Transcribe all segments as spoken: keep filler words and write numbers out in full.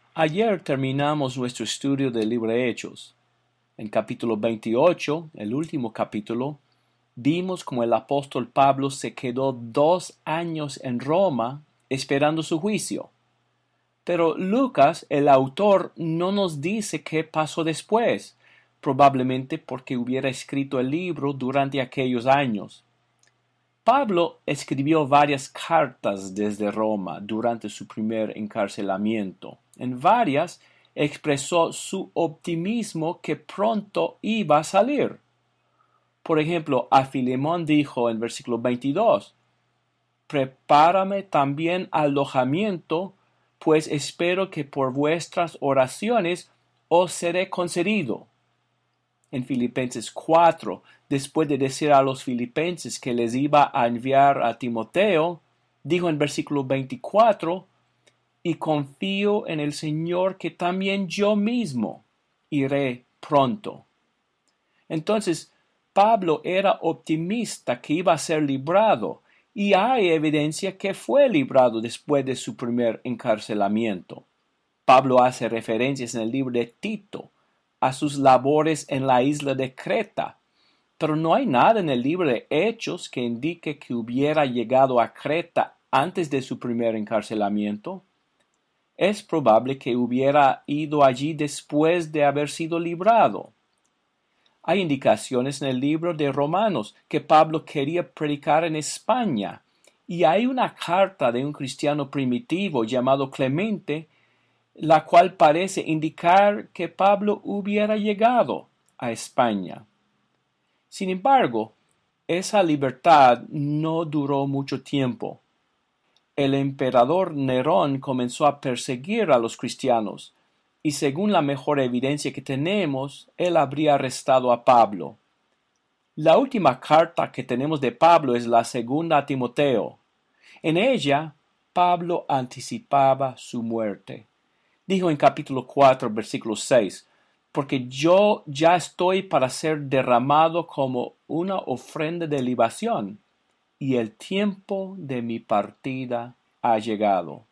Ayer terminamos nuestro estudio del libro de Hechos. En capítulo veintiocho, el último capítulo, vimos cómo el apóstol Pablo se quedó dos años en Roma esperando su juicio. Pero Lucas, el autor, no nos dice qué pasó después, probablemente porque hubiera escrito el libro durante aquellos años. Pablo escribió varias cartas desde Roma durante su primer encarcelamiento. En varias expresó su optimismo que pronto iba a salir. Por ejemplo, a Filemón dijo en versículo veintidós, «Prepárame también alojamiento, pues espero que por vuestras oraciones os seré concedido». En Filipenses cuatro, después de decir a los filipenses que les iba a enviar a Timoteo, dijo en versículo veinticuatro, «Y confío en el Señor que también yo mismo iré pronto». Entonces, Pablo era optimista que iba a ser librado, y hay evidencia que fue librado después de su primer encarcelamiento. Pablo hace referencias en el libro de Tito a sus labores en la isla de Creta, pero no hay nada en el libro de Hechos que indique que hubiera llegado a Creta antes de su primer encarcelamiento. Es probable que hubiera ido allí después de haber sido librado. Hay indicaciones en el libro de Romanos que Pablo quería predicar en España, y hay una carta de un cristiano primitivo llamado Clemente, la cual parece indicar que Pablo hubiera llegado a España. Sin embargo, esa libertad no duró mucho tiempo. El emperador Nerón comenzó a perseguir a los cristianos, y según la mejor evidencia que tenemos, él habría arrestado a Pablo. La última carta que tenemos de Pablo es la segunda a Timoteo. En ella, Pablo anticipaba su muerte. Dijo en capítulo cuatro, versículo seis, «Porque yo ya estoy para ser derramado como una ofrenda de libación, y el tiempo de mi partida ha llegado».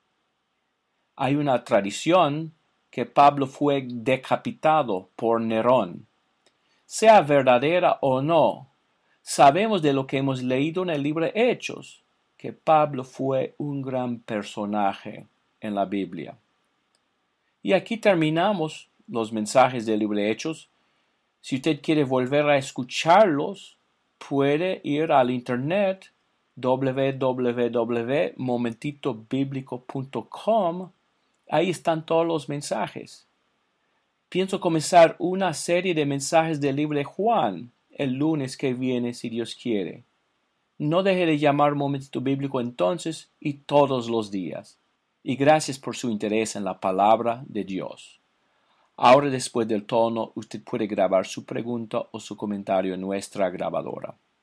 Hay una tradición que Pablo fue decapitado por Nerón. Sea verdadera o no, sabemos de lo que hemos leído en el libro de Hechos, que Pablo fue un gran personaje en la Biblia. Y aquí terminamos los mensajes del libro de Hechos. Si usted quiere volver a escucharlos, puede ir al internet doble u doble u doble u punto momentito bíblico punto com. Ahí están todos los mensajes. Pienso comenzar una serie de mensajes del libro de Juan el lunes que viene, si Dios quiere. No deje de llamar Momentito Bíblico entonces y todos los días. Y gracias por su interés en la palabra de Dios. Ahora, después del tono, usted puede grabar su pregunta o su comentario en nuestra grabadora.